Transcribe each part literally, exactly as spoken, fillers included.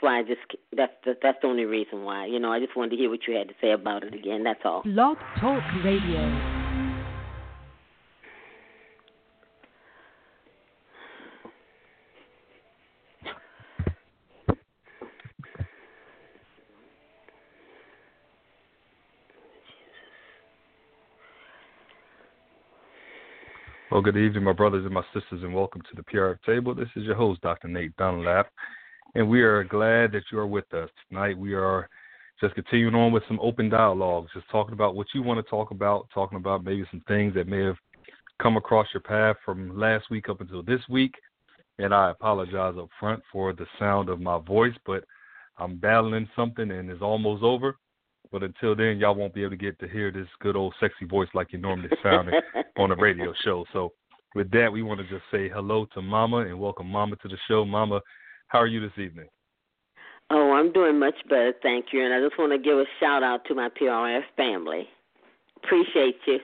why I just that's the, that's the only reason why. You know, I just wanted to hear what you had to say about it again. That's all. Blog Talk Radio. Well, good evening, my brothers and my sisters, and welcome to the P R F Table. This is your host, Doctor Nate Dunlap, and we are glad that you are with us tonight. We are just continuing on with some open dialogues, just talking about what you want to talk about, talking about maybe some things that may have come across your path from last week up until this week. And I apologize up front for the sound of my voice, but I'm battling something and it's almost over. But until then, y'all won't be able to get to hear this good old sexy voice like you normally sound on a radio show. So with that, we want to just say hello to Mama and welcome Mama to the show. Mama, how are you this evening? Oh, I'm doing much better, thank you. And I just want to give a shout out to my P R F family. Appreciate you.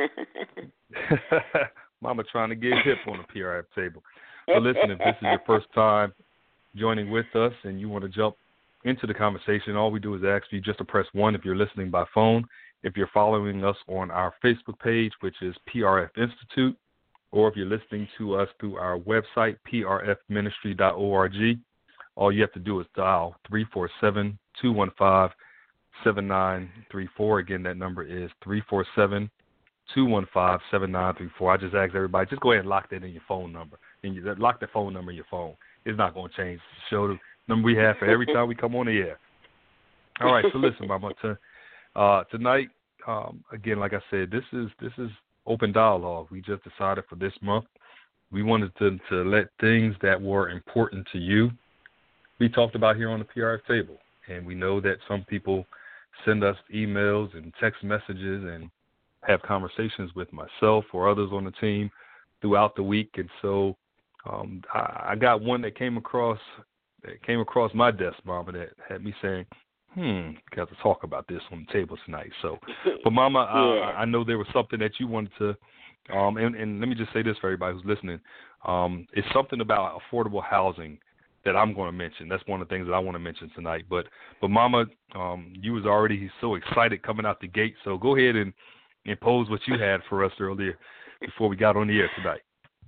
Mama trying to get hip on the P R F table. So listen, if this is your first time joining with us and you want to jump into the conversation, all we do is ask you just to press one if you're listening by phone. If you're following us on our Facebook page, which is P R F Institute, or if you're listening to us through our website, p r f ministry dot org, all you have to do is dial three four seven, two one five, seven nine three four. Again, that number is three four seven, two one five, seven nine three four. I just ask everybody, just go ahead and lock that in your phone number. And you, lock the phone number in your phone. It's not going to change. Show the number we have for every time we come on the air. All right, so listen, Mama, to, uh, tonight, um, again, like I said, this is this is open dialogue. We just decided for this month we wanted to, to let things that were important to you be talked about here on the P R F table. And we know that some people send us emails and text messages and have conversations with myself or others on the team throughout the week. And so um, I, I got one that came across that came across my desk, Mama, that had me saying, hmm, we got to talk about this on the table tonight. So, but Mama, yeah. I, I know there was something that you wanted to, um, and, and let me just say this for everybody who's listening. Um, it's something about affordable housing that I'm going to mention. That's one of the things that I want to mention tonight. But, but Mama, um, you was already so excited coming out the gate. So go ahead and impose what you had for us earlier before we got on the air tonight.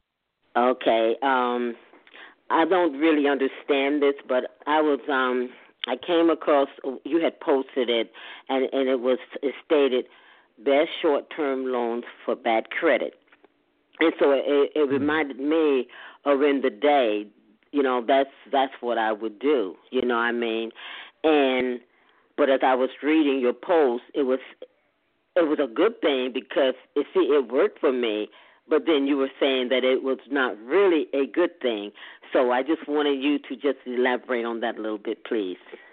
Okay. Um, I don't really understand this, but I was um, I came across, you had posted it, and, and it was it stated best short-term loans for bad credit. And so it, it reminded me of in the day, you know, that's that's what I would do, you know what I mean? And but as I was reading your post, it was it was a good thing because, you see, it worked for me. But then you were saying that it was not really a good thing. So I just wanted you to just elaborate on that a little bit, please.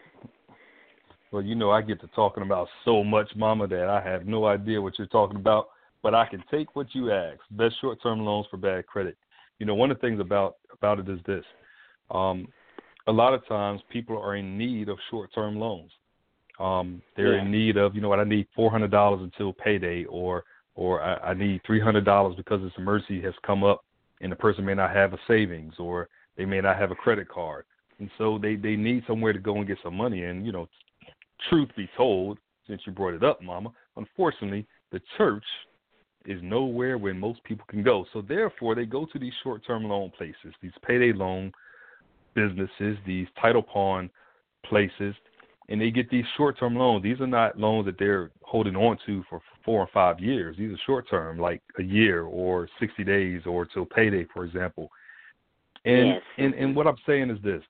Well, you know, I get to talking about so much, Mama, that I have no idea what you're talking about. But I can take what you asked. Best short-term loans for bad credit. You know, one of the things about, about it is this. Um, a lot of times people are in need of short-term loans. Um, they're yeah. in need of, you know what, I need four hundred dollars until payday, or or I, I need three hundred dollars because this emergency has come up and the person may not have a savings or they may not have a credit card. And so they, they need somewhere to go and get some money. And, you know, truth be told, since you brought it up, Mama, unfortunately, the church is nowhere where most people can go. So therefore, they go to these short-term loan places, these payday loan businesses, these title pawn places, and they get these short-term loans. These are not loans that they're holding on to for four or five years. These are short-term, like a year or sixty days or till payday, for example. And, yes. and and what I'm saying is this.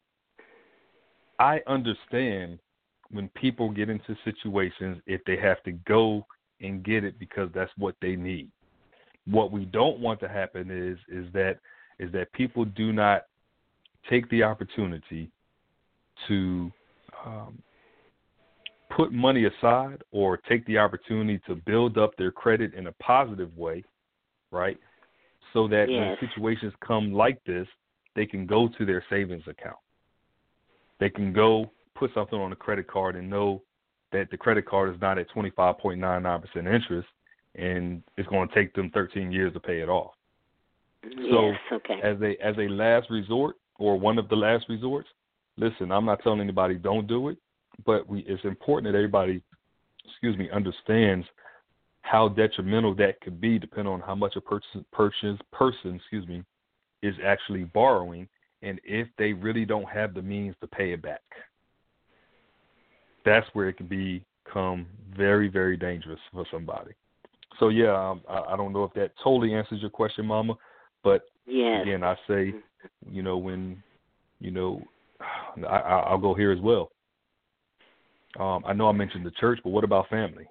I understand when people get into situations if they have to go and get it because that's what they need. What we don't want to happen is is that is that people do not take the opportunity to um, put money aside or take the opportunity to build up their credit in a positive way, right? So that yes. when situations come like this, they can go to their savings account. They can go put something on a credit card and know that the credit card is not at twenty-five point nine nine percent interest and it's going to take them thirteen years to pay it off. Yes, so okay. as a as a last resort or one of the last resorts, listen, I'm not telling anybody don't do it, but we, it's important that everybody, excuse me, understands how detrimental that could be depending on how much a person, person, person, excuse me, is actually borrowing, and if they really don't have the means to pay it back. That's where it can become very, very dangerous for somebody. So, yeah, um, I, I don't know if that totally answers your question, Mama, but, yes. again, I say, you know, when, you know, I, I'll go here as well. Um, I know I mentioned the church, but what about family?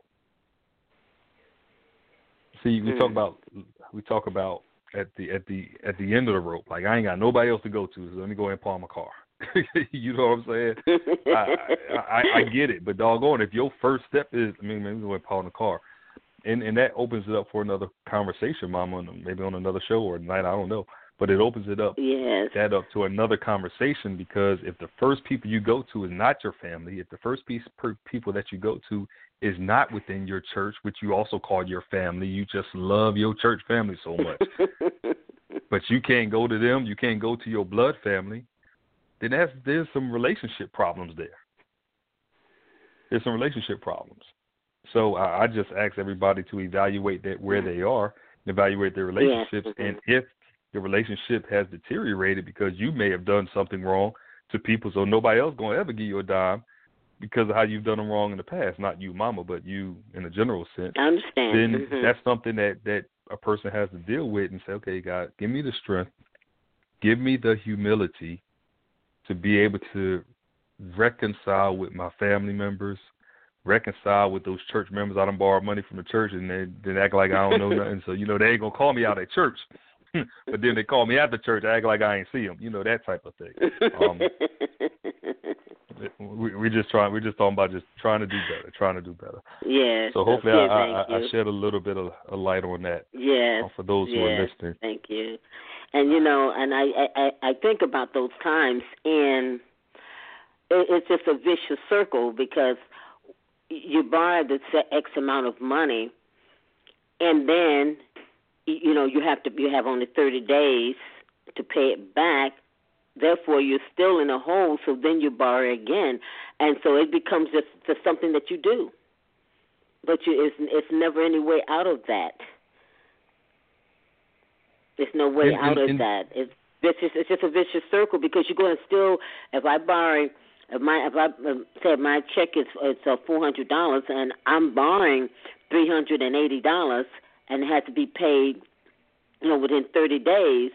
See, we mm. talk about we talk about at the at the at the end of the rope. Like, I ain't got nobody else to go to, so let me go ahead and pawn my car. You know what I'm saying? I, I I get it, but doggone, if your first step is, I mean, maybe go ahead and pawn the car, and and that opens it up for another conversation, Mama, maybe on another show or tonight. I don't know. But it opens it up, yes. that up to another conversation, because if the first people you go to is not your family, if the first piece per people that you go to is not within your church, which you also call your family, you just love your church family so much, but you can't go to them, you can't go to your blood family, then that's, there's some relationship problems there. There's some relationship problems. So I, I just ask everybody to evaluate that where they are, evaluate their relationships, yes. and if your relationship has deteriorated because you may have done something wrong to people, so nobody else going to ever give you a dime because of how you've done them wrong in the past. Not you, Mama, but you in a general sense. I understand. Then mm-hmm. that's something that, that a person has to deal with and say, okay, God, give me the strength, give me the humility to be able to reconcile with my family members, reconcile with those church members. I done borrowed money from the church and they, they act like I don't know nothing. So, you know, they ain't going to call me out at church. But then they call me at the church, act like I ain't see them, you know, that type of thing. Um, we, we just trying, we're just talking about just trying to do better, trying to do better. Yes. So hopefully okay, I, I, I shed a little bit of a light on that. Yes. Uh, for those yes. who are listening. Thank you. And you know, and I, I, I think about those times, and it, it's just a vicious circle because you borrow this X amount of money, and then you know, you have to you have only thirty days to pay it back. Therefore, you're still in a hole. So then you borrow again, and so it becomes just, just something that you do. But you, it's it's never any way out of that. There's no way and, out and, of and, that. It's it's just, it's just a vicious circle because you're going to still. If I borrow, if my if I uh, say my check is it's uh, four hundred dollars and I'm borrowing three hundred and eighty dollars. And it has to be paid, you know, within thirty days.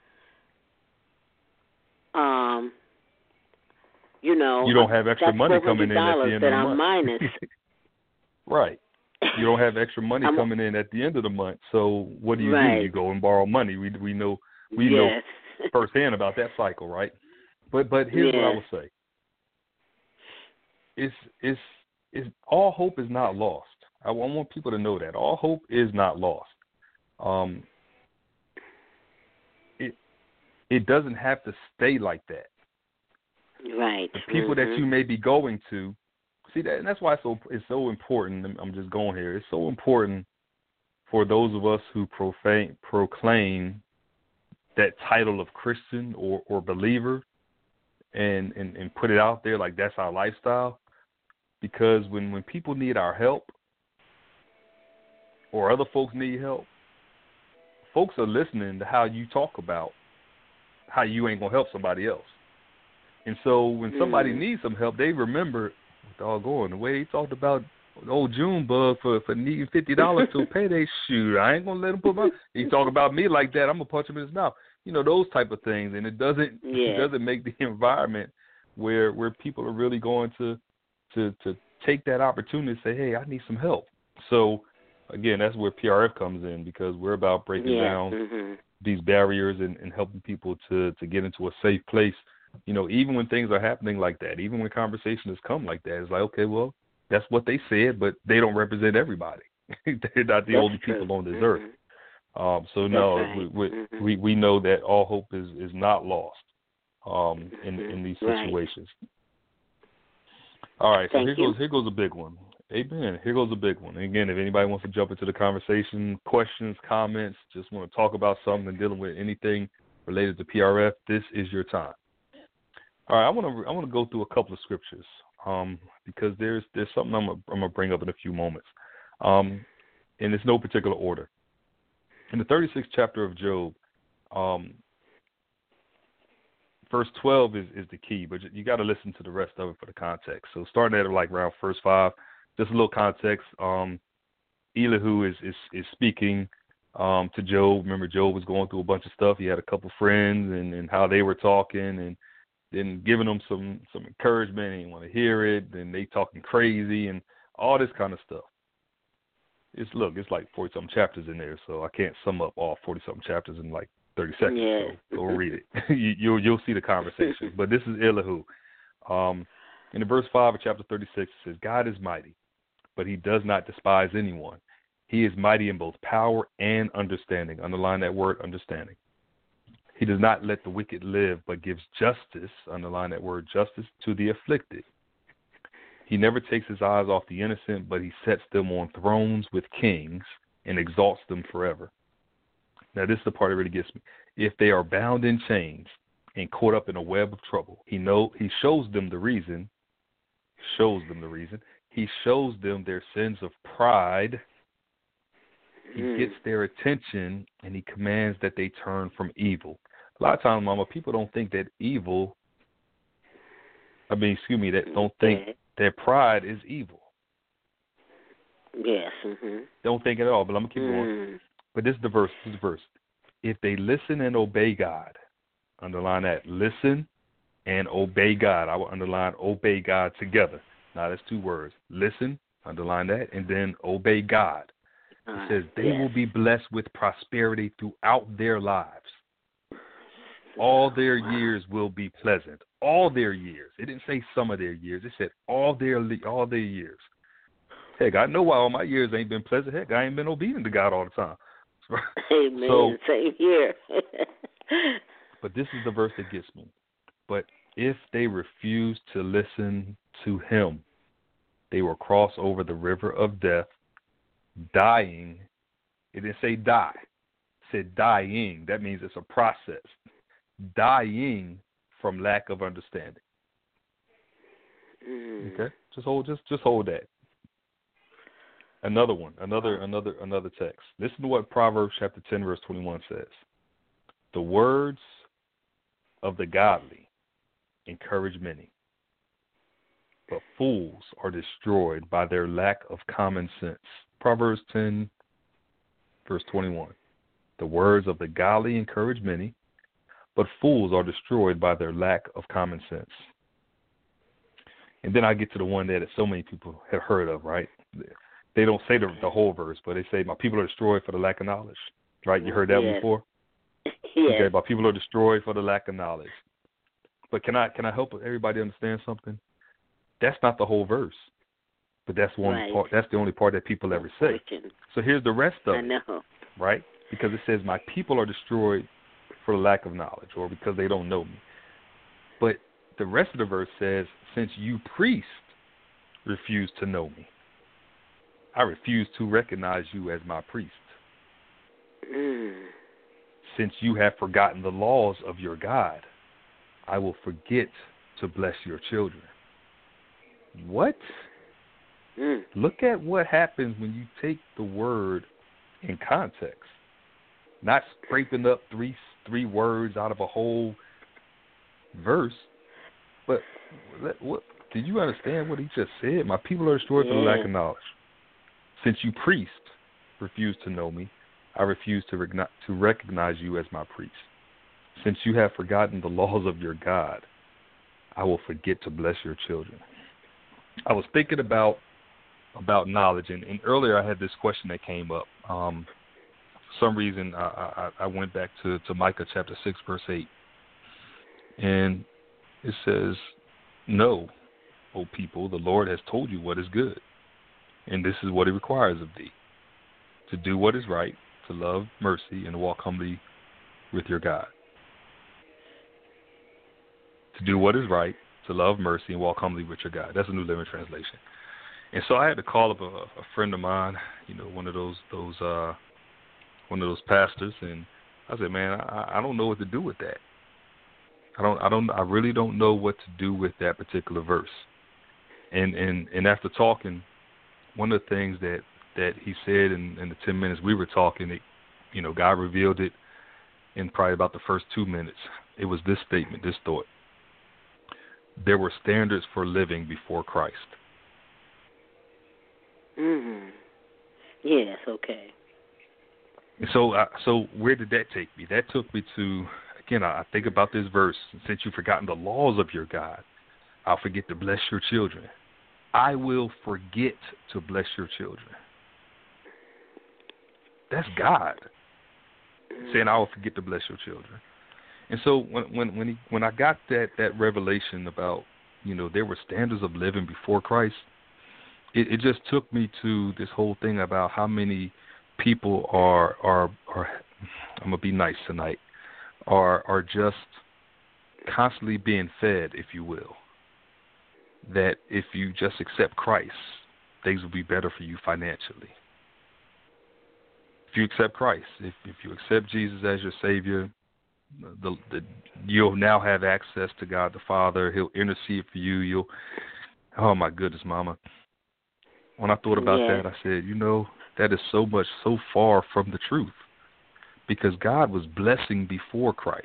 Um, you know, you don't have extra money coming in at the end of the that I'm month. Minus. Right. You don't have extra money I'm, coming in at the end of the month. So what do you right. do? You go and borrow money. We we know we yes. know firsthand about that cycle, right? But but here's yes. what I will say. It's it's it's all hope is not lost. I want people to know that. All hope is not lost. Um, it it doesn't have to stay like that. Right. The people mm-hmm. that you may be going to, see that, and that's why it's so it's so important. I'm just going here. It's so important for those of us who profane, proclaim that title of Christian or, or believer, and, and and put it out there like that's our lifestyle. Because when, when people need our help, or other folks need help, folks are listening to how you talk about how you ain't going to help somebody else. And so when somebody mm. needs some help, they remember, doggone, the way he talked about old Junebug for, for needing fifty dollars to pay their shoot. I ain't going to let him put my, he talk about me like that, I'm going to punch him in his mouth. You know, those type of things. And it doesn't yeah. it doesn't make the environment where where people are really going to, to, to take that opportunity to say, hey, I need some help. So, again, that's where P R F comes in, because we're about breaking yeah. down mm-hmm. these barriers and, and helping people to, to get into a safe place. You know, even when things are happening like that, even when conversations come like that, it's like, okay, well, that's what they said, but they don't represent everybody. They're not the that's only true. people on this mm-hmm. earth. Um, so, that's no, right. we, we, mm-hmm. we we know that all hope is, is not lost um, in, mm-hmm. in these right. situations. All right, so Thank here you. goes here goes a big one. Amen. Here goes a big one. And again, if anybody wants to jump into the conversation, questions, comments, just want to talk about something and dealing with anything related to P R F, this is your time. All right, I want to I want to go through a couple of scriptures um, because there's there's something I'm gonna, I'm gonna bring up in a few moments, um, and it's no particular order. In the thirty-sixth chapter of Job, um, verse twelve is, is the key, but you got to listen to the rest of it for the context. So starting at like around verse five, just a little context. Um, Elihu is is, is speaking um, to Job. Remember, Job was going through a bunch of stuff. He had a couple friends, and, and how they were talking, and then giving them some some encouragement. He didn't want to hear it. Then they talking crazy and all this kind of stuff. It's look, it's like forty something chapters in there, so I can't sum up all forty something chapters in like thirty seconds. Yeah. So go read it. you, you'll you'll see the conversation. But this is Elihu. Um, in the verse five of chapter thirty-six, it says, "God is mighty, but He does not despise anyone. He is mighty in both power and understanding." Underline that word, understanding. "He does not let the wicked live, but gives justice," underline that word, justice, "to the afflicted. He never takes His eyes off the innocent, but He sets them on thrones with kings and exalts them forever." Now, this is the part that really gets me. "If they are bound in chains and caught up in a web of trouble, He know He shows them the reason, shows them the reason. He shows them their sins of pride. He Mm. gets their attention, and He commands that they turn from evil." A lot of times, Mama, people don't think that evil, I mean, excuse me, that don't think Yeah. that pride is evil. Yes. Mm-hmm. Don't think at all, but I'm going to keep Mm. going. But this is the verse. This is the verse. "If they listen and obey God," underline that, listen and obey God. I will underline obey God together. Now, that's two words. Listen, underline that, and then obey God. It Uh, says they yes. will be blessed with prosperity throughout their lives. All their Wow. years will be pleasant. All their years. It didn't say some of their years. It said all their all their years. Heck, I know why all my years ain't been pleasant. Heck, I ain't been obedient to God all the time. Amen. So, same here. but this is the verse that gets me. "But if they refuse to listen to Him, they will cross over the river of death, dying." It didn't say die. It said dying. That means it's a process. Dying from lack of understanding. Mm. Okay? Just hold just just hold that. Another one, another another another text. Listen to what Proverbs chapter ten verse twenty-one says. "The words of the godly encourage many, but fools are destroyed by their lack of common sense." Proverbs ten verse twenty-one. "The words of the godly encourage many, but fools are destroyed by their lack of common sense." And then I get to the one that so many people have heard of, right? They don't say the, the whole verse, but they say, "My people are destroyed for the lack of knowledge." Right? You heard that Yes. one before? Yes. Okay, "My people are destroyed for the lack of knowledge." But can I can I help everybody understand something? That's not the whole verse. But that's one Right. part. That's the only part that people ever say. So here's the rest of I it. know. Right? Because it says, "My people are destroyed for lack of knowledge," or because they don't know me. But the rest of the verse says, "Since you priests refuse to know me, I refuse to recognize you as my priest. Mm. Since you have forgotten the laws of your God, I will forget to bless your children." What? Mm. Look at what happens when you take the word in context. Not scraping up three three words out of a whole verse. But what, what did you understand what he just said? "My people are destroyed for the lack of knowledge. Since you priests refuse to know me, I refuse to, rec- to recognize you as my priest. Since you have forgotten the laws of your God, I will forget to bless your children." I was thinking about about knowledge, and, and earlier I had this question that came up. Um, for some reason, I, I, I went back to, to Micah chapter six, verse eight. And it says, "Know, O people, the Lord has told you what is good, and this is what He requires of thee, to do what is right, to love mercy, and walk humbly with your God." To do what is right, to love mercy, and walk humbly with your God. That's a New Living Translation. And so I had to call up a, a friend of mine, you know, one of those those uh, one of those pastors, and I said, "Man, I, I don't know what to do with that." I don't I don't I really don't know what to do with that particular verse. And and, and after talking, one of the things that, that he said in, in the ten minutes we were talking, it, you know, God revealed it in probably about the first two minutes. It was this statement, this thought. There were standards for living before Christ. Mhm. Yes. Okay. And so, uh, so where did that take me? That took me to, again, I think about this verse. Since you've forgotten the laws of your God, I'll forget to bless your children. I will forget to bless your children. That's God saying, I will forget to bless your children. And so when when when, he, when I got that, that revelation about, you know, there were standards of living before Christ, it, it just took me to this whole thing about how many people are are are I'm gonna be nice tonight, are are just constantly being fed, if you will, that if you just accept Christ, things will be better for you financially. If you accept Christ, if if you accept Jesus as your Savior, the, the you'll now have access to God the Father. He'll intercede for you. You'll oh my goodness, Mama. When I thought about yes. that, I said, you know, that is so much, so far from the truth, because God was blessing before Christ.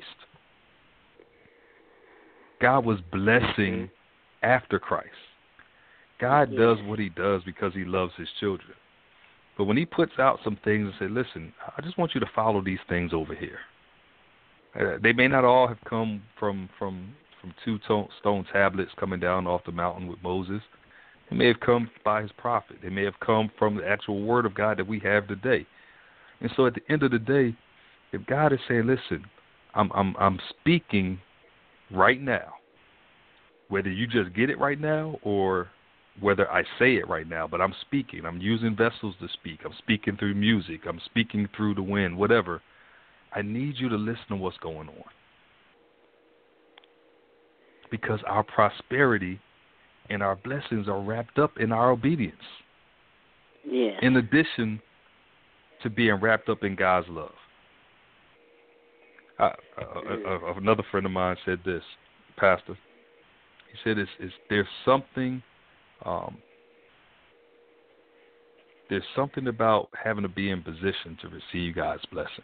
God was blessing mm-hmm. after Christ. God yes. does what he does because he loves his children. But when he puts out some things and says, listen, I just want you to follow these things over here. Uh, they may not all have come from, from, from two to- stone tablets coming down off the mountain with Moses. They may have come by his prophet. They may have come from the actual word of God that we have today. And so at the end of the day, if God is saying, listen, I'm I'm I'm speaking right now, whether you just get it right now or whether I say it right now, but I'm speaking. I'm using vessels to speak. I'm speaking through music. I'm speaking through the wind, whatever. I need you to listen to what's going on. Because our prosperity and our blessings are wrapped up in our obedience. Yeah. In addition to being wrapped up in God's love. I, uh, uh, another friend of mine said this, Pastor. He said, it's, it's, there's something, um, there's something about having to be in position to receive God's blessings.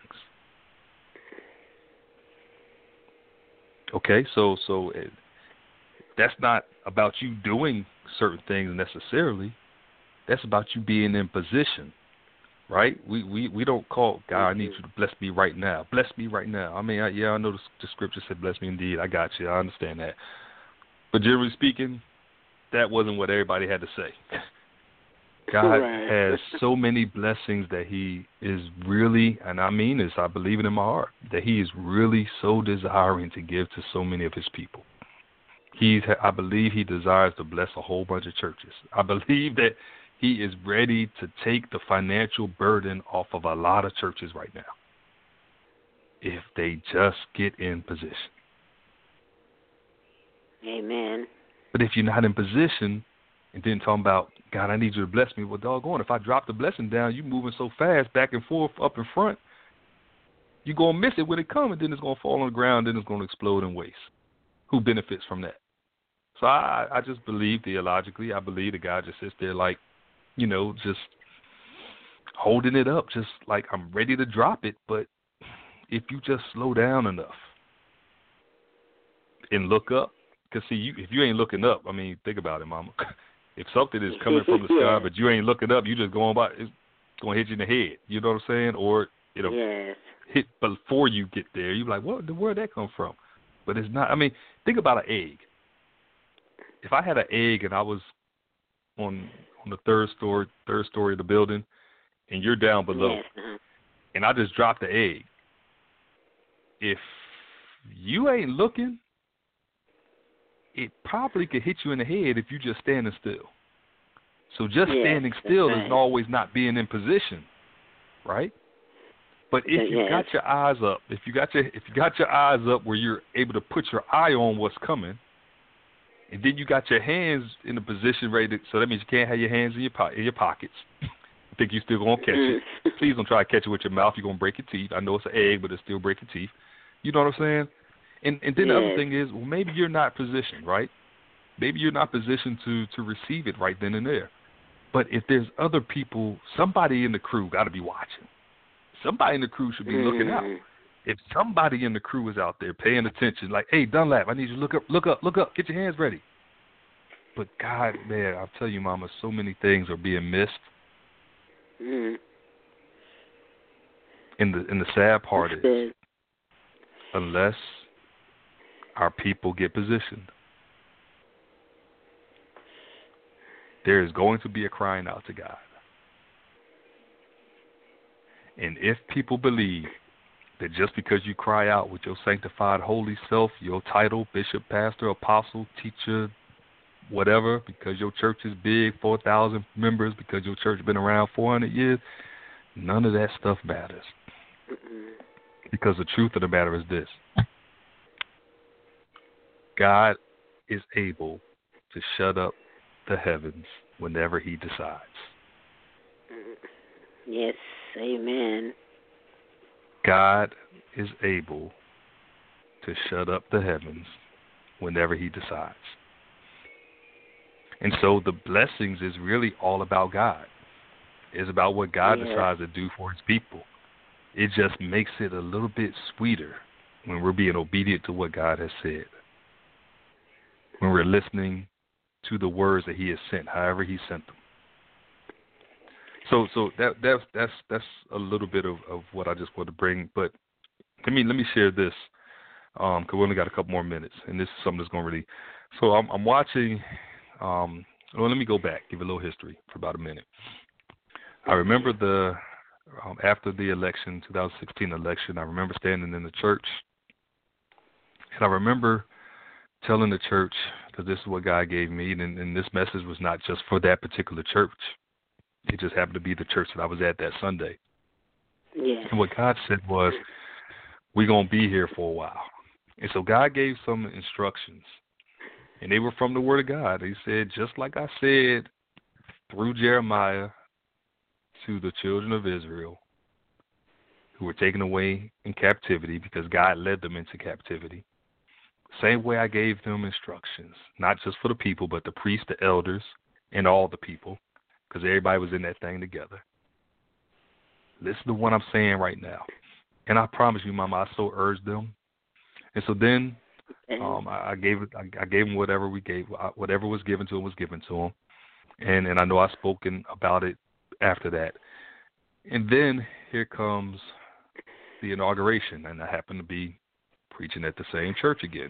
Okay, so so it, that's not about you doing certain things necessarily. That's about you being in position, right? We we, we don't call, God, I need you to bless me right now. Bless me right now. I mean, I, yeah, I know the, the scripture said, bless me indeed. I got you. I understand that. But generally speaking, that wasn't what everybody had to say. God right. has so many blessings that he is really, and I mean this, I believe it in my heart, that he is really so desiring to give to so many of his people. He's, I believe he desires to bless a whole bunch of churches. I believe that he is ready to take the financial burden off of a lot of churches right now if they just get in position. Amen. But if you're not in position, and then talking about, God, I need you to bless me. Well, doggone, if I drop the blessing down, you moving so fast, back and forth, up in front, you're going to miss it when it comes, and then it's going to fall on the ground, then it's going to explode in waste. Who benefits from that? So I, I just believe theologically, I believe the guy just sits there like, you know, just holding it up, just like I'm ready to drop it, but if you just slow down enough and look up, because see, you, if you ain't looking up, I mean, think about it, Mama. If something is coming from the sky, yeah. but you ain't looking up, you just going by, it's going to hit you in the head. You know what I'm saying? Or it'll yes. hit before you get there. You're like, what? Where'd that come from? But it's not. I mean, think about an egg. If I had an egg and I was on on the third story, third story of the building, and you're down below, yes. uh-huh. and I just dropped the egg, if you ain't looking, it probably could hit you in the head if you just standing still. So just yes, standing still right. is always not being in position, right? But if you yes. got your eyes up, if you got your if you got your eyes up where you're able to put your eye on what's coming, and then you got your hands in a position ready to, so that means you can't have your hands in your po- in your pockets. I think you're still gonna catch it. Please don't try to catch it with your mouth. You're gonna break your teeth. I know it's an egg, but it'll still break your teeth. You know what I'm saying? And and then yes. the other thing is, well, maybe you're not positioned, right? Maybe you're not positioned to, to receive it right then and there. But if there's other people, somebody in the crew got to be watching. Somebody in the crew should be mm. looking out. If somebody in the crew is out there paying attention, like, hey, Dunlap, I need you to look up, look up, look up, get your hands ready. But God, man, I'll tell you, Mama, so many things are being missed. Mm. And the and the sad part That's is, good. Unless our people get positioned, there is going to be a crying out to God. And if people believe that just because you cry out with your sanctified holy self, your title, bishop, pastor, apostle, teacher, whatever, because your church is big, four thousand members, because your church has been around four hundred years, none of that stuff matters. Mm-mm. Because the truth of the matter is this. God is able to shut up the heavens whenever he decides. Yes, amen. God is able to shut up the heavens whenever he decides. And so the blessings is really all about God. It's about what God yeah. decides to do for his people. It just makes it a little bit sweeter when we're being obedient to what God has said. When we're listening to the words that he has sent, however he sent them. So so that that's that's that's a little bit of, of what I just want to bring. But let me let me share this. Um, because we only got a couple more minutes, and this is something that's going to really. So I'm, I'm watching. Um, well, let me go back, give a little history for about a minute. I remember the um, after the election, twenty sixteen election. I remember standing in the church, and I remember telling the church, because this is what God gave me, and, and this message was not just for that particular church. It just happened to be the church that I was at that Sunday. Yeah. And what God said was, we're going to be here for a while. And so God gave some instructions, and they were from the Word of God. He said, just like I said through Jeremiah to the children of Israel who were taken away in captivity because God led them into captivity, same way I gave them instructions, not just for the people, but the priests, the elders, and all the people, because everybody was in that thing together. Listen to what I'm saying right now. And I promise you, Mama, I so urged them. And so then um, I, I gave I, I gave them whatever we gave, whatever was given to them was given to them. And, and I know I've spoken about it after that. And then here comes the inauguration, and I happen to be preaching at the same church again.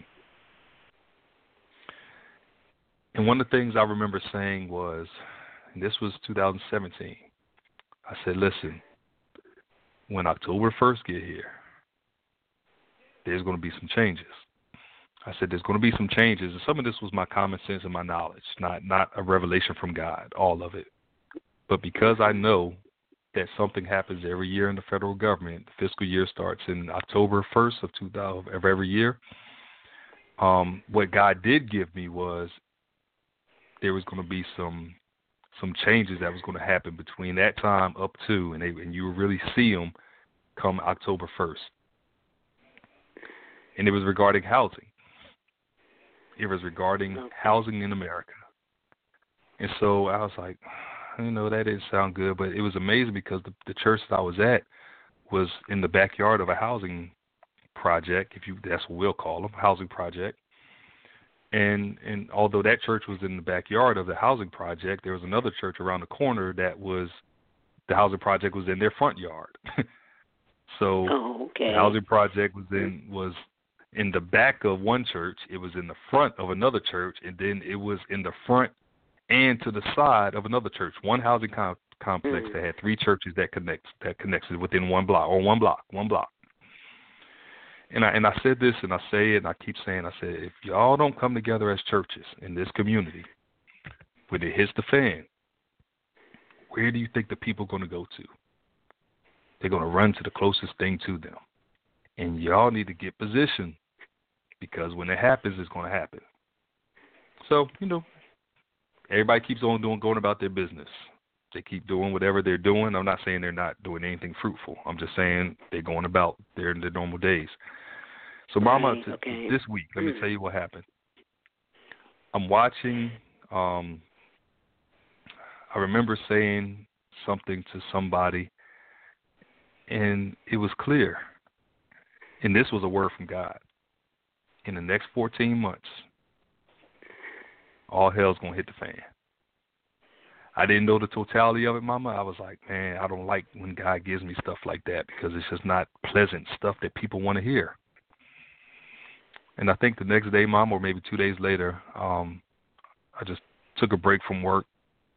And one of the things I remember saying was, and this was two thousand seventeen, I said, listen, when October first get here, there's going to be some changes. I said, there's going to be some changes. And some of this was my common sense and my knowledge, not, not a revelation from God, all of it. But because I know that something happens every year in the federal government, the fiscal year starts in October first of two thousand of every year, um, what God did give me was there was going to be some some changes that was going to happen between that time up to, and, they, and you will really see them come October first. And it was regarding housing. It was regarding okay. housing in America. And so I was like, you know, that didn't sound good, but it was amazing because the, the church that I was at was in the backyard of a housing project, if you that's what we'll call them, housing project. And and although that church was in the backyard of the housing project, there was another church around the corner that was, the housing project was in their front yard. So oh, okay. the housing project was in was in the back of one church, it was in the front of another church, and then it was in the front and to the side of another church. One housing com- complex mm. that had three churches that connects that connects it within one block or one block, one block. And I and I said this, and I say it, and I keep saying, I said, if y'all don't come together as churches in this community, when it hits the fan, where do you think the people are going to go to? They're going to run to the closest thing to them. And y'all need to get positioned, because when it happens, it's going to happen. So, you know, everybody keeps on doing, going about their business. They keep doing whatever they're doing. I'm not saying they're not doing anything fruitful. I'm just saying they're going about their, their normal days. So, Mama, right, t- okay. this week, let me Mm. tell you what happened. I'm watching. Um, I remember saying something to somebody, and it was clear. And this was a word from God. In the next fourteen months, all hell's going to hit the fan. I didn't know the totality of it, Mama. I was like, man, I don't like when God gives me stuff like that because it's just not pleasant stuff that people want to hear. And I think the next day, Mama, or maybe two days later, um, I just took a break from work.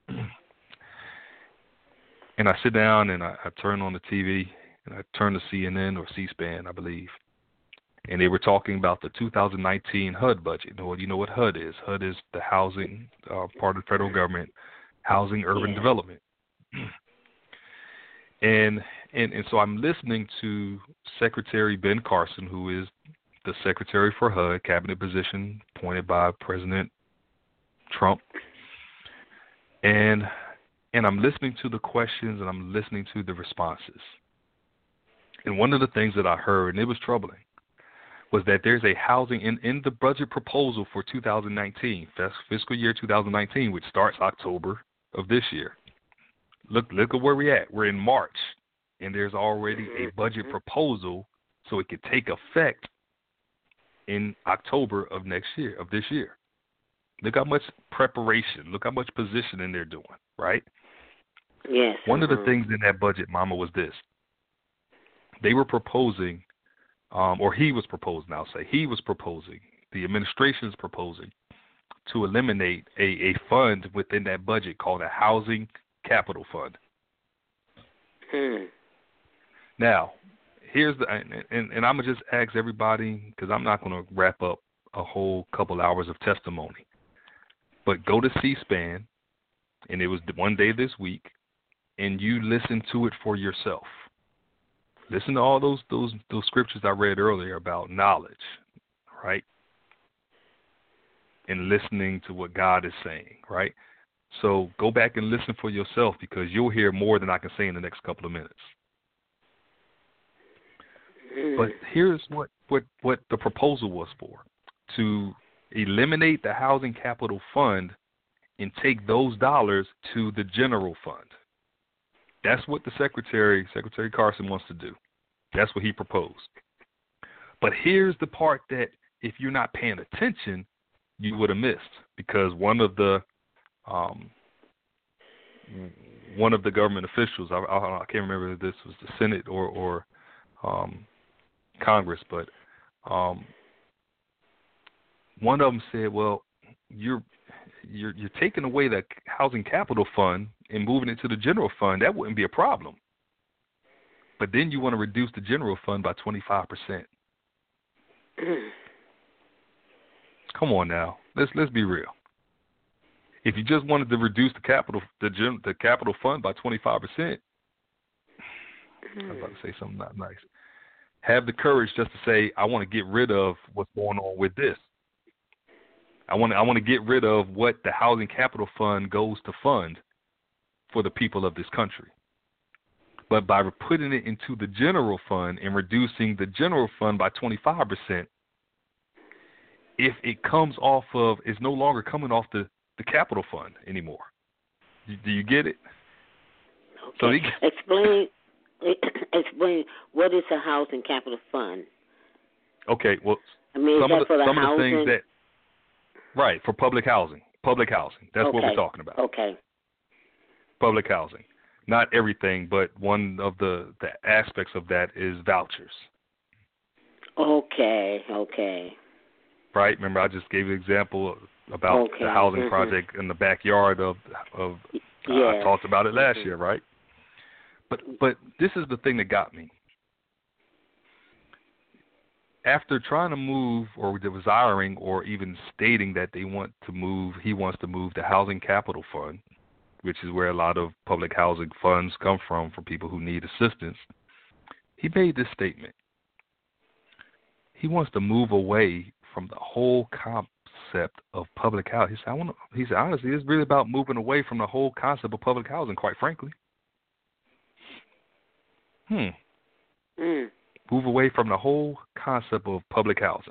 And I sit down and I, I turn on the T V and I turn to C N N or C-SPAN, I believe. And they were talking about the two thousand nineteen H U D budget. You know, you know what H U D is. H U D is the housing uh, part of the federal government, housing urban yeah. development. and, and and so I'm listening to Secretary Ben Carson, who is the Secretary for H U D, cabinet position appointed by President Trump. And and I'm listening to the questions and I'm listening to the responses. And one of the things that I heard, and it was troubling, was that there's a housing in, in the budget proposal for two thousand nineteen, fiscal year two thousand nineteen, which starts October of this year. Look, look at where we're at. We're in March, and there's already a budget proposal so it could take effect in October of next year, of this year. Look how much preparation, look how much positioning they're doing, right? Yes. One uh-huh. of the things in that budget, Mama, was this. They were proposing, um, or he was proposing, I'll say, he was proposing, the administration is proposing to eliminate a, a fund within that budget called a Housing Capital Fund. Hmm. Now, here's the, and, and, and I'm going to just ask everybody, because I'm not going to wrap up a whole couple hours of testimony, but go to C-SPAN, and it was one day this week, and you listen to it for yourself. Listen to all those those those scriptures I read earlier about knowledge, right? And listening to what God is saying, right? So go back and listen for yourself because you'll hear more than I can say in the next couple of minutes. But here's what, what, what the proposal was for. To eliminate the Housing Capital Fund and take those dollars to the general fund. That's what the Secretary, Secretary Carson wants to do. That's what he proposed. But here's the part that if you're not paying attention, you would have missed, because one of the um, one of the government officials, I, I, I can't remember if this was the Senate or, or um, Congress, but um, one of them said, "Well, you're you're you're taking away the Housing Capital Fund and moving it to the general fund. That wouldn't be a problem. But then you want to reduce the general fund by twenty-five percent. Come on now, let's let's be real. If you just wanted to reduce the capital the gen, the capital fund by twenty-five percent, I was about to say something not nice. Have the courage just to say, I want to get rid of what's going on with this. I want to, I want to get rid of what the Housing Capital Fund goes to fund for the people of this country. But by putting it into the general fund and reducing the general fund by twenty-five percent, if it comes off of, it's no longer coming off the, the capital fund anymore. Do, do you get it? Okay. So they, explain, explain what is a Housing Capital Fund? Okay, well, I mean, some, is of that the, for the some housing? of the things that, right, for public housing. Public housing. That's okay. what we're talking about. Okay. Public housing. Not everything, but one of the, the aspects of that is vouchers. Okay, okay. Right? Remember, I just gave you an example about okay. the housing mm-hmm. project in the backyard of, of yes. uh, I talked about it last mm-hmm. year, right? But but this is the thing that got me. After trying to move or desiring or even stating that they want to move, he wants to move the Housing Capital Fund, which is where a lot of public housing funds come from for people who need assistance. He made this statement. He wants to move away from the whole concept of public housing. He said, I want to, he said, honestly, it's really about moving away from the whole concept of public housing, quite frankly. Hmm. Mm. Move away from the whole concept of public housing.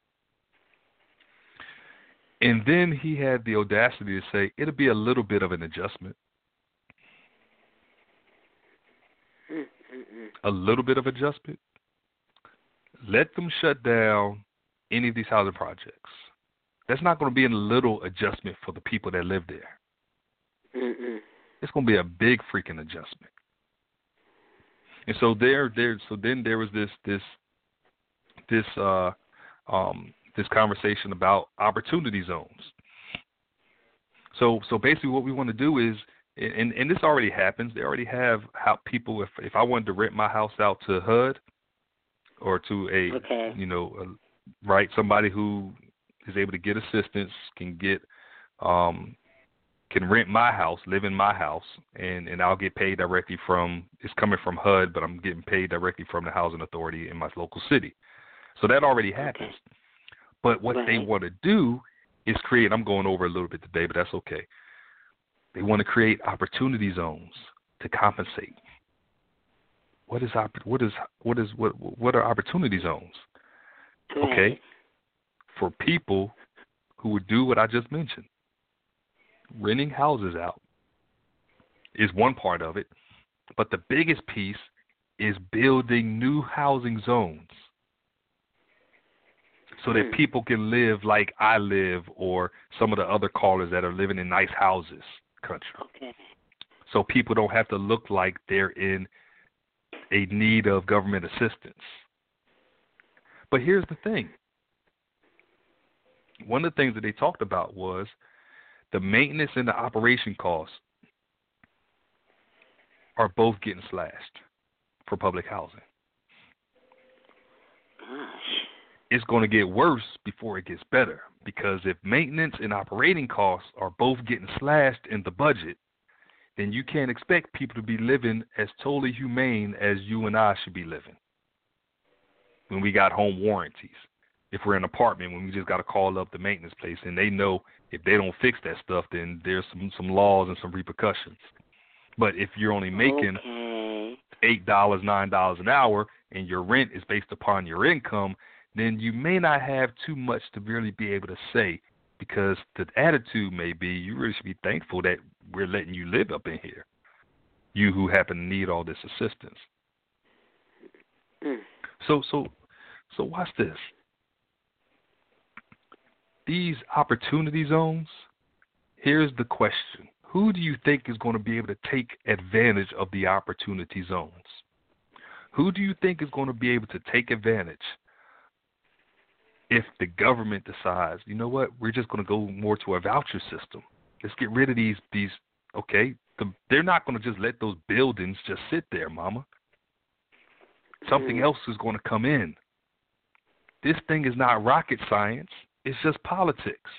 And then he had the audacity to say it'll be a little bit of an adjustment. Mm-mm. A little bit of adjustment. Let them shut down any of these housing projects. That's not going to be a little adjustment for the people that live there. Mm-mm. It's going to be a big freaking adjustment. And so there, there, so then there was this, this, this, uh, um, this conversation about opportunity zones. So, so basically, what we want to do is, and, and this already happens. They already have how people. If if I wanted to rent my house out to H U D or to a, okay. you know, a, right, somebody who is able to get assistance, can get, um, can rent my house, live in my house, and, and I'll get paid directly from, it's coming from H U D, but I'm getting paid directly from the housing authority in my local city. So that already happens. Okay. But what right. they want to do is create, I'm going over a little bit today, but that's okay. They want to create opportunity zones to compensate. What is what is what is what what are opportunity zones? Right. Okay, for people who would do what I just mentioned. Renting houses out is one part of it, but the biggest piece is building new housing zones so that mm. people can live like I live or some of the other callers that are living in nice houses country. Okay. So people don't have to look like they're in a need of government assistance. But here's the thing. One of the things that they talked about was the maintenance and the operation costs are both getting slashed for public housing. Gosh. It's going to get worse before it gets better, because if maintenance and operating costs are both getting slashed in the budget, then you can't expect people to be living as totally humane as you and I should be living when we got home warranties. If we're in an apartment, when we just got to call up the maintenance place, and they know if they don't fix that stuff, then there's some, some laws and some repercussions. But if you're only making okay. eight dollars, nine dollars an hour, and your rent is based upon your income, then you may not have too much to really be able to say, because the attitude may be you really should be thankful that we're letting you live up in here, you who happen to need all this assistance. Mm. So, so, so watch this. These opportunity zones, here's the question. Who do you think is going to be able to take advantage of the opportunity zones? Who do you think is going to be able to take advantage if the government decides, you know what, we're just going to go more to a voucher system? Let's get rid of these, these okay, the, they're not going to just let those buildings just sit there, mama. Something mm. else is going to come in. This thing is not rocket science. It's just politics.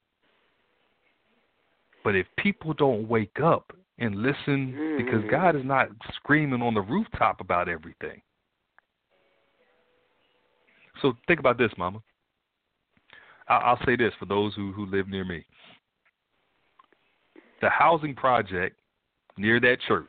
But if people don't wake up and listen, mm. because God is not screaming on the rooftop about everything. So think about this, mama. I'll say this for those who, who live near me. The housing project near that church,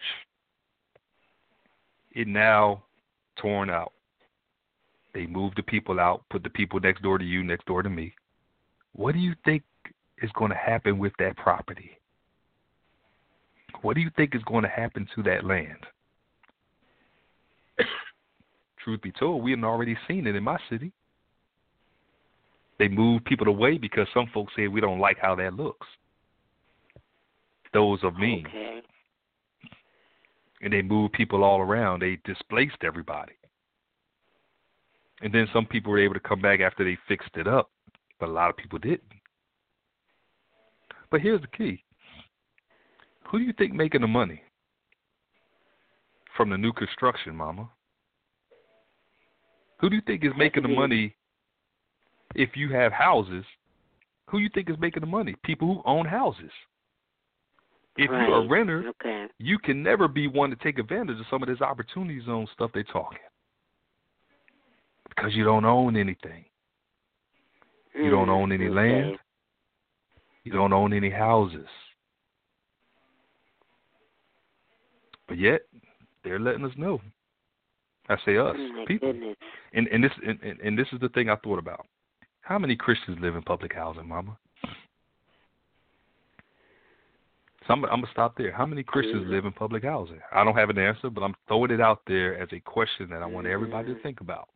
it now torn out. They moved the people out, put the people next door to you, next door to me. What do you think is going to happen with that property? What do you think is going to happen to that land? Truth be told, we had already seen it in my city. They moved people away because some folks said we don't like how that looks. Those of me. Okay. And they moved people all around. They displaced everybody. And then some people were able to come back after they fixed it up, but a lot of people didn't. But here's the key. Who do you think making the money from the new construction, mama? Who do you think is making the money if you have houses? Who do you think is making the money? People who own houses. If right. you're a renter, okay. you can never be one to take advantage of some of this opportunity zone stuff they're talking. Because you don't own anything. Mm. You don't own any okay. land. You don't own any houses. But yet, they're letting us know. I say us, oh my people. Goodness. And and this and, and this is the thing I thought about. How many Christians live in public housing, Mama? So I'm, I'm going to stop there. How many Christians mm-hmm. live in public housing? I don't have an answer, but I'm throwing it out there as a question that I want mm-hmm. everybody to think about.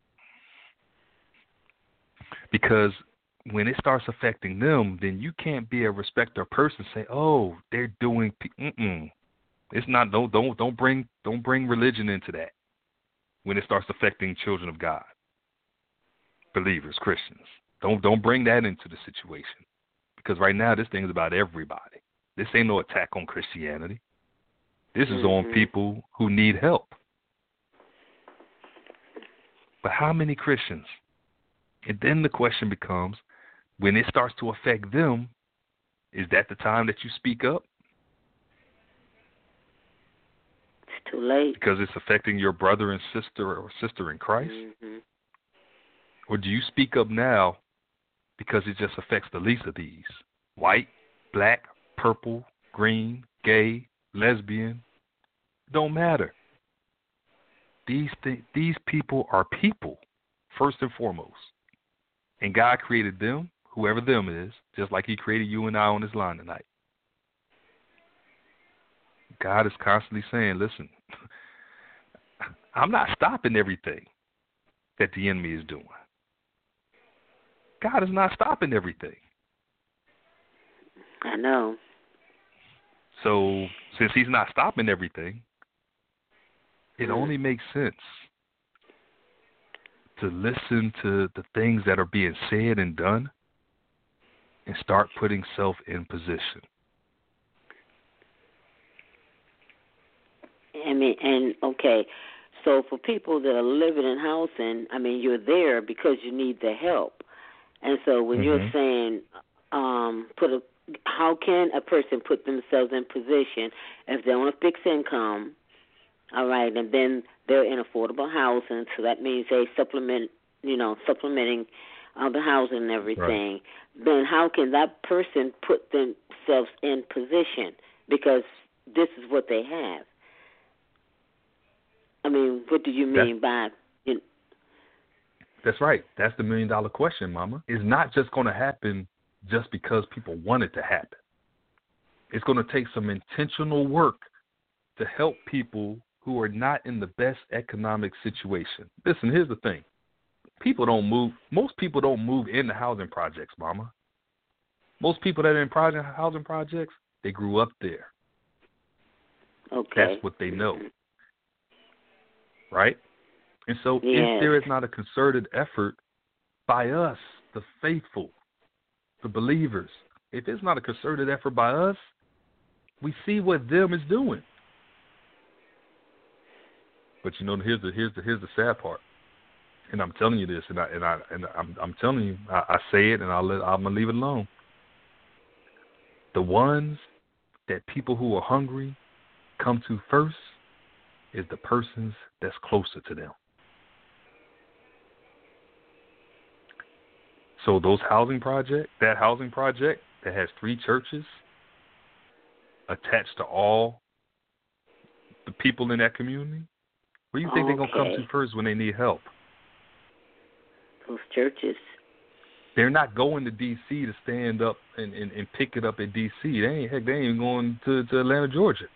Because when it starts affecting them, then you can't be a respecter of person and say, "Oh, they're doing." Mm-mm. It's not. Don't don't don't bring don't bring religion into that. When it starts affecting children of God, believers, Christians, don't don't bring that into the situation. Because right now, this thing is about everybody. This ain't no attack on Christianity. This is mm-hmm. on people who need help. But how many Christians? And then the question becomes, when it starts to affect them, is that the time that you speak up? It's too late. Because it's affecting your brother and sister or sister in Christ? Mm-hmm. Or do you speak up now because it just affects the least of these? White, black, purple, green, gay, lesbian, don't matter. These th- these people are people, first and foremost. And God created them, whoever them is, just like he created you and I on this line tonight. God is constantly saying, listen, I'm not stopping everything that the enemy is doing. God is not stopping everything. I know. So since he's not stopping everything, it mm. only makes sense to listen to the things that are being said and done and start putting self in position. I mean, and okay, so for people that are living in housing, I mean, you're there because you need the help. And so when mm-hmm. you're saying, um, put a, how can a person put themselves in position if they're on a fixed income, all right, and then they're in affordable housing, so that means they supplement, you know, supplementing uh, the housing and everything, right. Then how can that person put themselves in position? Because this is what they have. I mean, what do you mean that's, by... You know, that's right. That's the million-dollar question, Mama. It's not just going to happen just because people want it to happen. It's going to take some intentional work to help people who are not in the best economic situation. Listen, here's the thing. People don't move, most people don't move into housing projects, Mama. Most people that are in project, housing projects, they grew up there. Okay. That's what they know. Right? And so yes. if there is not a concerted effort by us, the faithful, the believers, if it's not a concerted effort by us, we see what them is doing. But you know, here's the here's the here's the sad part, and I'm telling you this, and I and I and I'm I'm telling you, I, I say it, and I'll let I'm gonna leave it alone. The ones that people who are hungry come to first is the persons that's closer to them. So those housing project, that housing project that has three churches attached to all the people in that community, where do you think okay. they're going to come to first when they need help? Those churches. They're not going to D C to stand up and, and, and pick it up at D C. They ain't, heck, they ain't even going to, to Atlanta, Georgia.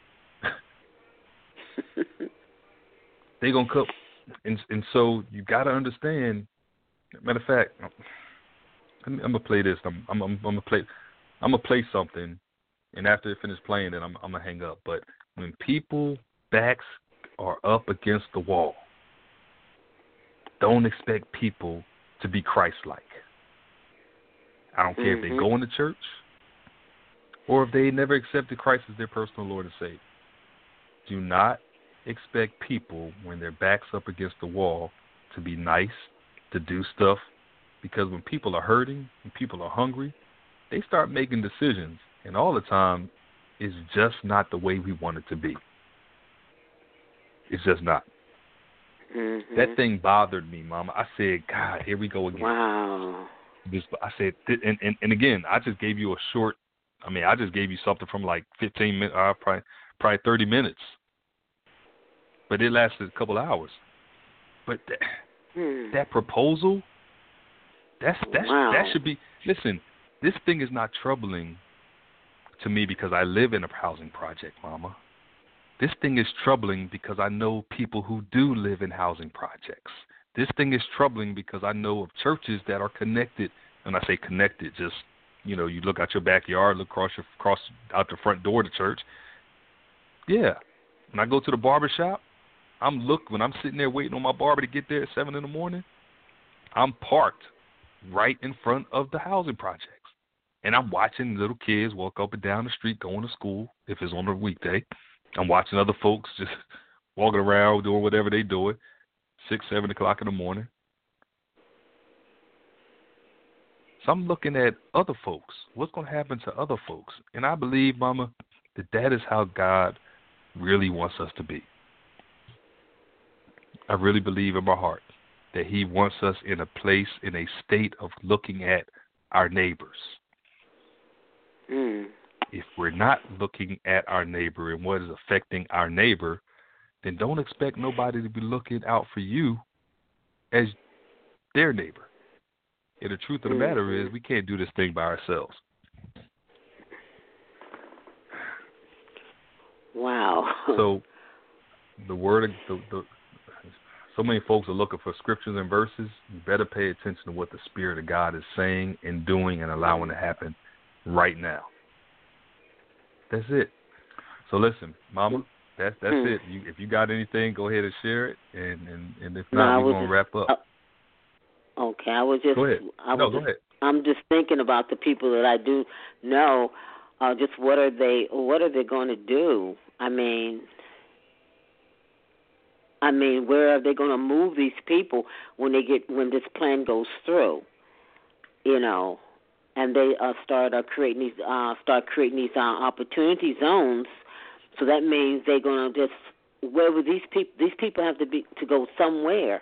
They're going to come. And, and so you got to understand, matter of fact, I'm, I'm going to play this. I'm, I'm, I'm, I'm going to play I'm gonna play something, and after I finish playing it, I'm, I'm going to hang up. But when people backs are up against the wall, don't expect people to be Christ-like. I don't care mm-hmm. if they go into church or if they never accepted Christ as their personal Lord and Savior. Do not expect people, when their back's up against the wall, to be nice, to do stuff, because when people are hurting, when people are hungry, they start making decisions, and all the time, it's just not the way we want it to be. It's just not. Mm-hmm. That thing bothered me, Mama. I said, God, here we go again. Wow. This, I said, and, and, and again, I just gave you a short, I mean, I just gave you something from like fifteen minutes, uh, probably, probably thirty minutes. But it lasted a couple hours. But that, hmm. that proposal, that's that's wow. that should be. Listen, this thing is not troubling to me because I live in a housing project, Mama. This thing is troubling because I know people who do live in housing projects. This thing is troubling because I know of churches that are connected. And I say connected, just, you know, you look out your backyard, look across your, across out the front door of the church. Yeah. When I go to the barber shop, I'm look when I'm sitting there waiting on my barber to get there at seven in the morning, I'm parked right in front of the housing projects. And I'm watching little kids walk up and down the street going to school if it's on a weekday. I'm watching other folks just walking around doing whatever they doing, six, seven o'clock in the morning. So I'm looking at other folks. What's going to happen to other folks? And I believe, Mama, that that is how God really wants us to be. I really believe in my heart that he wants us in a place, in a state of looking at our neighbors. Mm. If we're not looking at our neighbor and what is affecting our neighbor, then don't expect nobody to be looking out for you as their neighbor. And the truth of the mm-hmm. matter is we can't do this thing by ourselves. Wow. So the word, the, the, so many folks are looking for scriptures and verses. You better pay attention to what the Spirit of God is saying and doing and allowing to happen right now. That's it. So listen, Mama, that's that's mm. it. You, if you got anything, go ahead and share it, and, and, and if not, no, we're gonna just, wrap up. Uh, okay, I was just. Go ahead. I was no, just, go ahead. I'm just thinking about the people that I do know. Uh, just what are they? What are they going to do? I mean, I mean, where are they going to move these people when they get when this plan goes through? You know. And they uh, start uh, creating these, uh, start creating these uh, opportunity zones. So that means they're gonna just where would these people? These people have to be to go somewhere,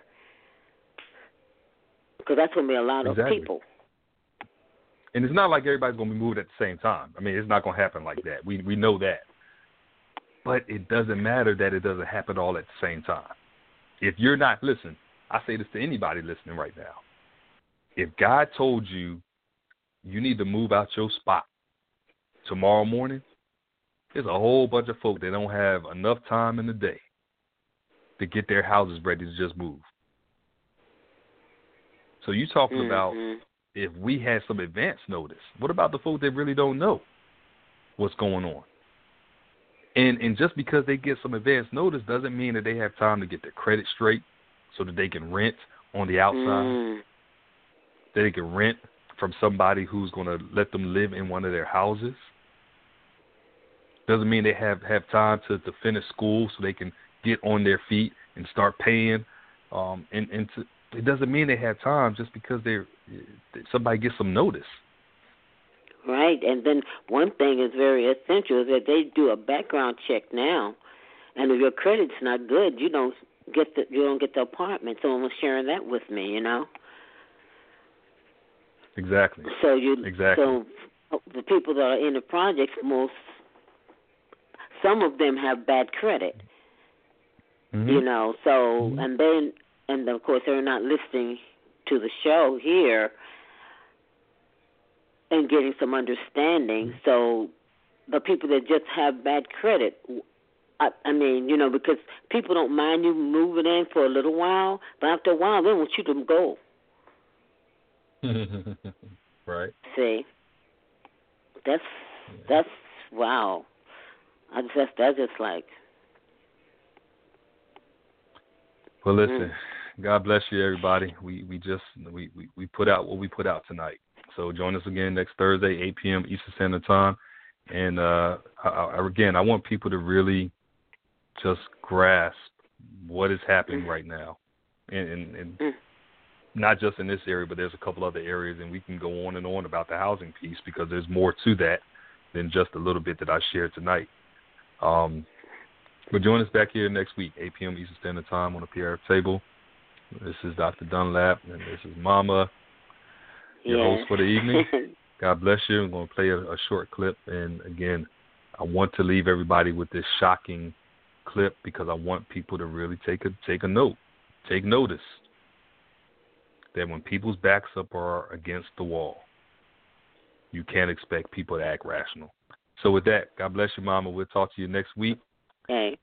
because that's gonna be a lot exactly. of people. And it's not like everybody's gonna be moved at the same time. I mean, it's not gonna happen like that. We we know that. But it doesn't matter that it doesn't happen all at the same time. If you're not listen, I say this to anybody listening right now. If God told you you need to move out your spot tomorrow morning, there's a whole bunch of folk that don't have enough time in the day to get their houses ready to just move. So you're talking mm-hmm. about if we had some advance notice. What about the folk that really don't know what's going on? And and just because they get some advance notice doesn't mean that they have time to get their credit straight so that they can rent on the outside, mm. that they can rent from somebody who's going to let them live in one of their houses. Doesn't mean they have, have time to, to finish school so they can get on their feet and start paying. Um, and and to, it doesn't mean they have time just because they're somebody gets some notice. Right, and then one thing is very essential is that they do a background check now, and if your credit's not good, you don't get the you don't get the apartment. Someone was sharing that with me, you know. Exactly. So you exactly. So the people that are in the projects, most some of them have bad credit. Mm-hmm. You know, so mm-hmm. and then and of course they're not listening to the show here and getting some understanding. Mm-hmm. So the people that just have bad credit, I, I mean, you know, because people don't mind you moving in for a little while, but after a while they want you to go. Right. See, that's yeah. that's wow. I just that's, that's just like. Well, listen. Mm. God bless you, everybody. We we just we, we, we put out what we put out tonight. So join us again next Thursday, eight p.m. Eastern Standard Time. And uh, I, I, again, I want people to really just grasp what is happening mm. right now, and. and, and mm. Not just in this area, but there's a couple other areas, and we can go on and on about the housing piece because there's more to that than just a little bit that I shared tonight. Um, but join us back here next week, eight p.m. Eastern Standard Time on the P R F table. This is Doctor Dunlap, and this is Mama, your yeah. host for the evening. God bless you. I'm going to play a, a short clip, and again, I want to leave everybody with this shocking clip because I want people to really take a take a note. take notice that when people's backs up are against the wall, you can't expect people to act rational. So with that, God bless you, Mama. We'll talk to you next week. Hey.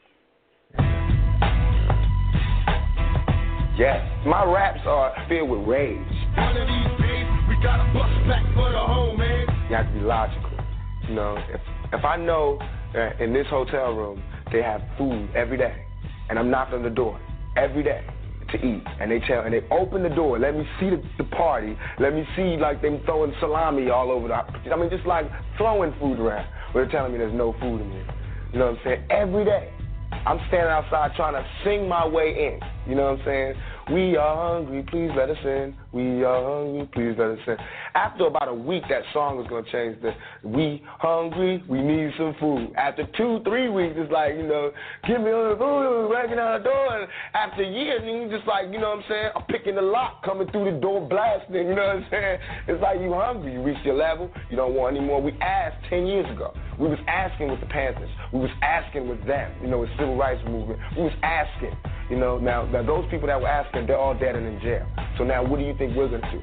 Yes, my raps are filled with rage. One of these days, we gotta bust back for the home, man. You have to be logical. You know, if if I know that in this hotel room they have food every day, and I'm knocking on the door every day to eat, and they tell and they open the door, let me see the, the party, let me see like them throwing salami all over the. I mean, just like throwing food around. But they're telling me there's no food in here. You know what I'm saying? Every day, I'm standing outside trying to sing my way in. You know what I'm saying? We are hungry, please let us in. We are hungry, please let us in. After about a week, that song was going to change the, we hungry, we need some food. After two, three weeks, it's like, you know, give me all the food, breaking out the door. And after a year, you just like, you know what I'm saying, I'm picking the lock, coming through the door, blasting, you know what I'm saying? It's like you hungry, you reach your level, you don't want any more. We asked ten years ago. We was asking with the Panthers. We was asking with them, you know, with civil rights movement. We was asking. You know, now, now those people that were asking, they're all dead and in jail. So now what do you think we're going to do?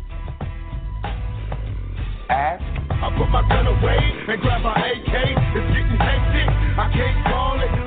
Ask? I put my gun away and grab my A K. It's getting hectic. I can't call it.